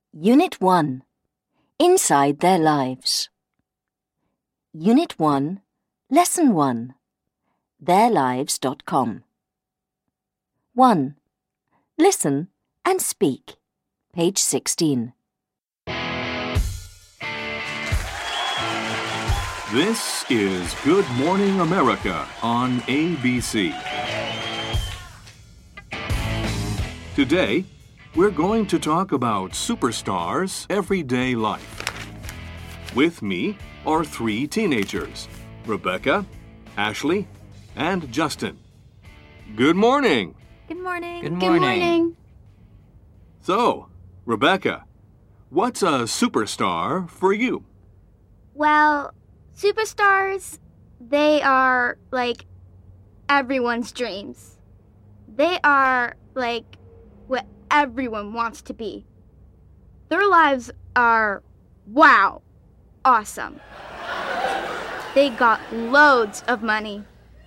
Unit 1. Inside Their Lives. Unit 1, Lesson 1. theirlives.com. 1. Listen and speak. Page 16. This is Good Morning America on ABC. Today, we're going to talk about superstars' everyday life. With me are 3 teenagers, Rebecca, Ashley, and Justin. Good morning. Good morning. Good morning. So, Rebecca, what's a superstar for you? Well, superstars, they are like everyone's dreams. They are like what everyone wants to be. Their lives are, wow, awesome. They got loads of money.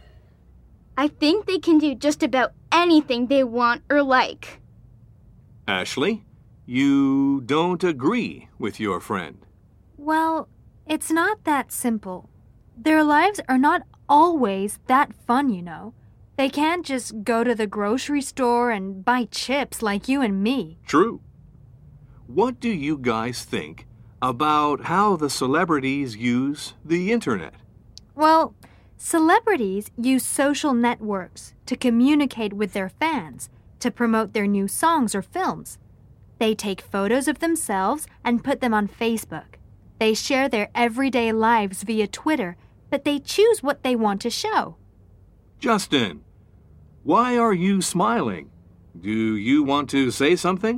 I think they can do just about anything they want or like. Ashley, you don't agree with your friend. Well, it's not that simple. Their lives are not always that fun, you know. They can't just go to the grocery store and buy chips like you and me. True. What do you guys think about how the celebrities use the internet? Well, celebrities use social networks to communicate with their fans, to promote their new songs or films. They take photos of themselves and put them on Facebook. They share their everyday lives via Twitter, but they choose what they want to show. Justin, why are you smiling? Do you want to say something?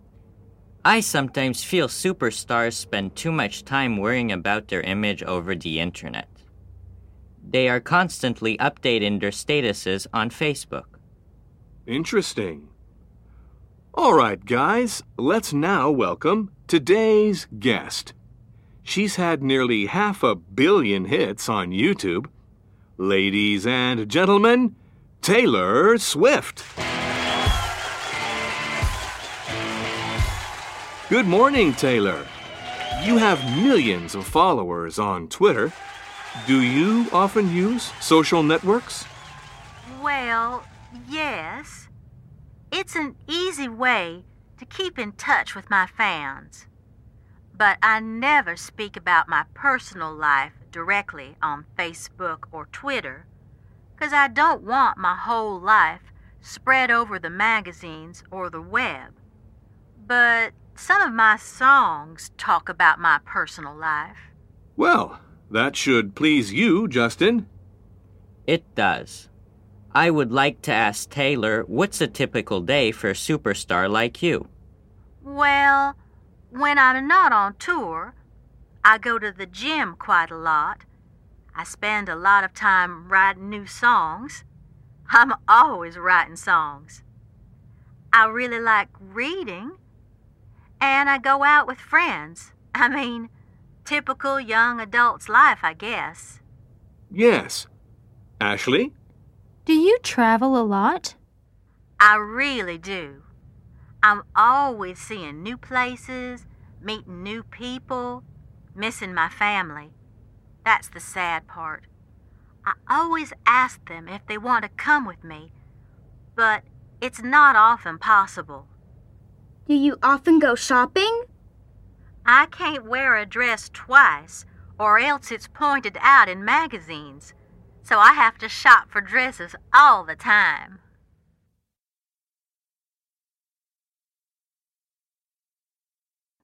I sometimes feel superstars spend too much time worrying about their image over the internet. They are constantly updating their statuses on Facebook. Interesting. All right, guys, let's now welcome today's guest. She's had nearly 500 million hits on YouTube. Ladies and gentlemen, Taylor Swift. Good morning, Taylor. You have millions of followers on Twitter. Do you often use social networks? Well, yes. It's an easy way to keep in touch with my fans. But I never speak about my personal life directly on Facebook or Twitter, 'cause I don't want my whole life spread over the magazines or the web. But some of my songs talk about my personal life. Well, that should please you, Justin. It does. I would like to ask Taylor, what's a typical day for a superstar like you? Well, when I'm not on tour, I go to the gym quite a lot. I spend a lot of time writing new songs. I'm always writing songs. I really like reading. And I go out with friends. I mean, typical young adult's life, I guess. Yes. Ashley? Do you travel a lot? I really do. I'm always seeing new places, meeting new people, missing my family. That's the sad part. I always ask them if they want to come with me, but it's not often possible. Do you often go shopping? I can't wear a dress twice, or else it's pointed out in magazines, so I have to shop for dresses all the time.